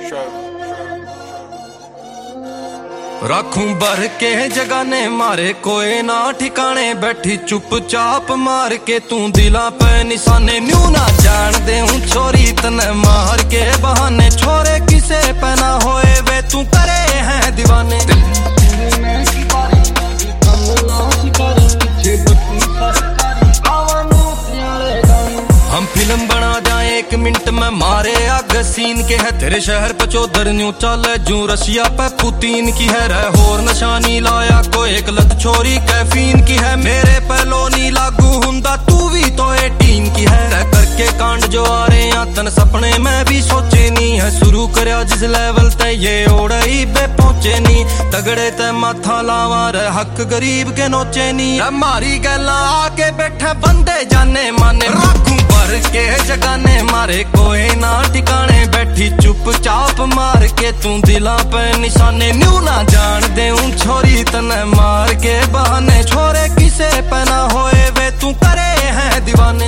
रखूं भर के जगाने मारे कोई ना ठिकाने, बैठी चुपचाप मार के तू दिला पे निशाने। न्यू ना जान दे हूँ छोरी तने मार के बहाने, छोरे किसे पहना होए वे तू करे हैं दीवाने। हम फिल्म बना जाए 1 मिनट में मारे आग सीन के है, तेरे शहर पे चौधर न्यू चल जू रशिया पे पुतीन की है। रह होर नशानी लाया को एक लत छोरी कैफीन की है, मेरे पहलो नी लागू हुंदा तू भी तो 18 की है। तय करके कांड जो आ रहे हैं तन सपने में भी सोचे नी है, शुरू करया जिस लेवल ते ये ओड़ई बे पहुंचे नी। तगड़े ते माथा लावा रे हक गरीब के नोचे नी, हमारी गल्ला आके बैठे बंदे जाने माने। रखूं भर के जगाने मारे कोई ना ठिकाने, बैठी चुपचाप मार के तू दिला पे निशाने। न्यू ना जान दे हूँ छोरी तने मार के बहाने, छोरे किसे पहना होए वे तू करे हैं दीवाने।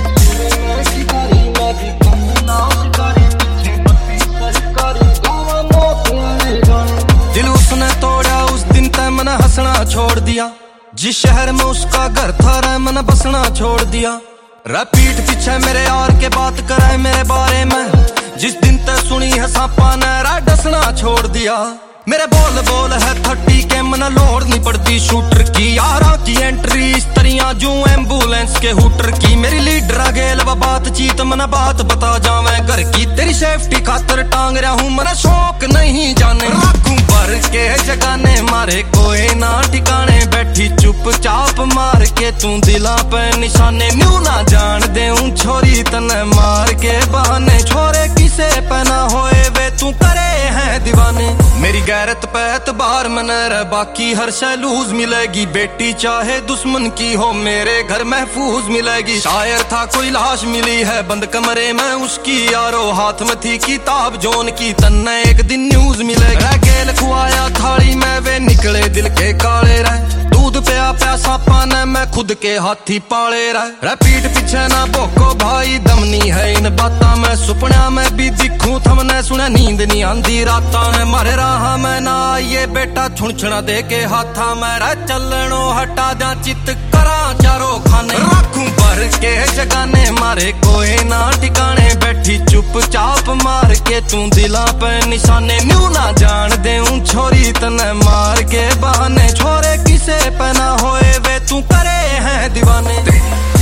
दिल उसने तोड़ा उस दिन तय मैंने हंसना छोड़ दिया, जिस शहर में उसका घर था रे मैंने बसना छोड़ दिया। पीठ पीछे मेरे यार के बात कराए मेरे बारे में, जिस दिन तक सुनी है सांपा ने डसना छोड़ दिया। मेरे बोल बोल है 30 के मन लोड नहीं पड़ती शूटर की, यारा की एंट्री इस तरिया जो एम्बुलेंस के हुटर की। मेरी लीडर गेल व बातचीत मन बात बता जावे घर की, तेरी सेफ्टी खातर टांग रहा हूँ मन शौक नहीं जाने। रखूं भर के जगाने मारे कोई ना ठिकाने, बैठी चुपचाप मार के तू दिला पे निशाने। न्यू ना जान दे हूँ छोरी तने मार के बहाने, छोरे किसे पहना होए वे तू करे हैं दीवाने। मेरी गैरत पे एतबार में न रह, बाकी हर शय लूज मिलेगी, बेटी चाहे दुश्मन की हो मेरे घर महफूज मिलेगी। शायर था कोई लाश मिली है बंद कमरे में उसकी, यारो हाथ में थी किताब जोन की, तन्ने एक दिन न्यूज मिलेगी। गेल खुआया थाली में वे निकले दिल के काले रह, दूध पिया प्यासा पाने में खुद के हाथी पाले रह। पीठ पीछे ना भोको भाई दमनी है इन बाता में, सुपना में भी दिखूं थमने सुने नींद नहीं आंदी राता में। मारे राह में ना ये बेटा छुणछुणा दे के हाथा में, रे चलनो हटा जा चित करा चारों खाने। रखूं भर के जगाने मारे कोई ना ठिकाने, बैठी चुपचाप मार के तू दिला पे निशाने। न्यू ना जान दे हूँ छोरी तने मार के बहाने, छोरे किसे पहना होए वे तू करे हैं दीवाने।